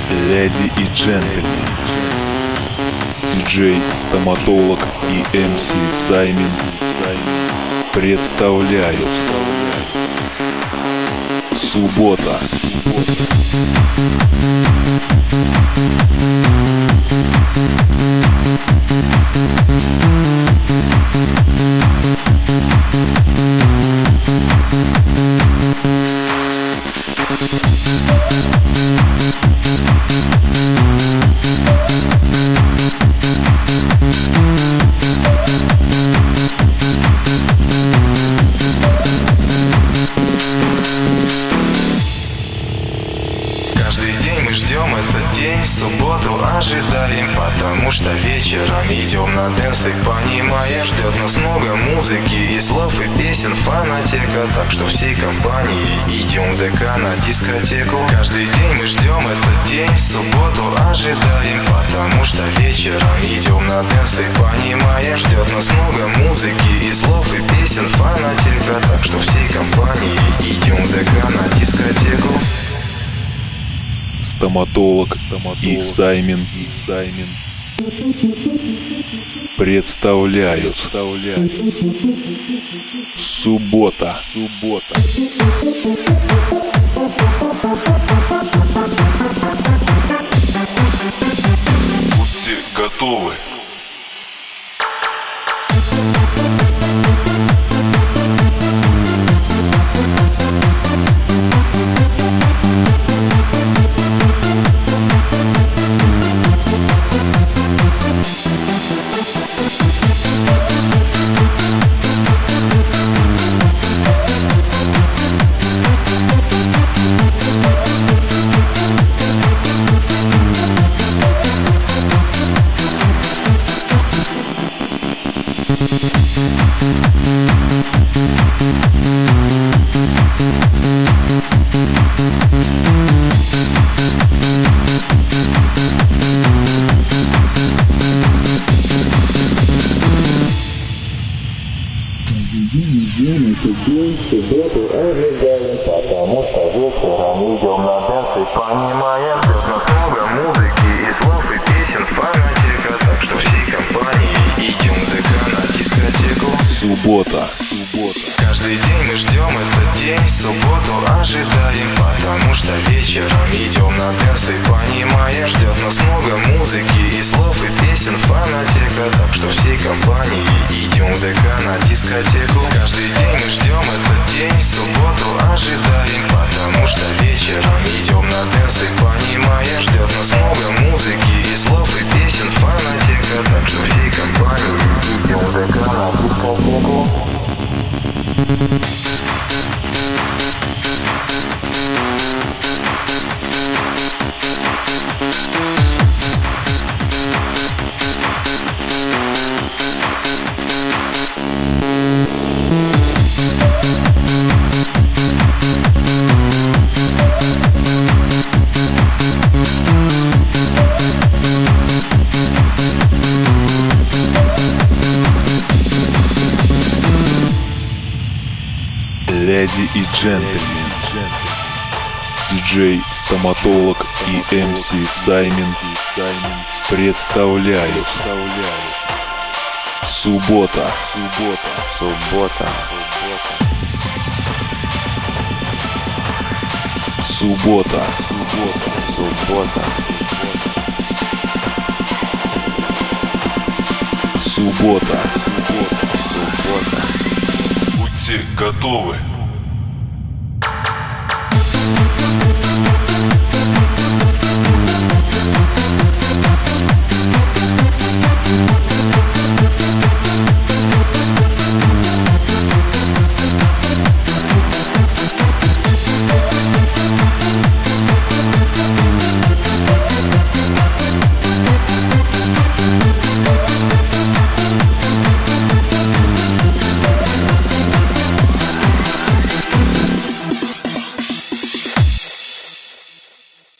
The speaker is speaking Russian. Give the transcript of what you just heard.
Леди и джентльмены, диджей, стоматолог и МС Саймин представляют суббота. Каждый день мы ждем этот день, субботу ожидаем, потому что вечером идем на дэнс и понимаем, ждет нас много музыки и слов и песен, фанатека, так что всей компанией идем в ДК на дискотеку. Каждый день мы ждем этот день, субботу ожидаем, потому что вечером идем на дэнс и понимаем, ждет нас много музыки и слов и песен, фанатека, так что всей компанией идем в ДК на дискотеку. Стоматолог и Саймин представляют суббота. Будьте готовы. Субботу ожидаем, потому что вечером идем на дэнс и понимаем, ждет нас много музыки и слов и песен, фанатика, так что всей компанией идем в ДК на дискотеку. Суббота. Каждый день мы ждем этот день, субботу ожидаем, потому что вечером идем на дэнс и понимаем, ждет нас много музыки и слов и песен, фанатика, так что всей компанией идем в ДК на дискотеку. Каждый день мы ждем этот день, субботу ожидаем, потому что вечером идем на дэнс и понимаем, ждет нас много музыки и слов и песен, фанатика, так что всей компанией идем в ДК на дискотеку. Леди и джентльмены, диджей, стоматолог и МС Саймин представляют суббота. Будьте готовы.